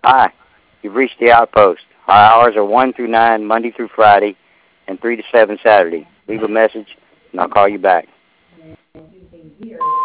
Hi, you've reached the outpost. Our hours are 1 through 9, Monday through Friday, and 3 to 7 Saturday. Leave a message, and I'll call you back.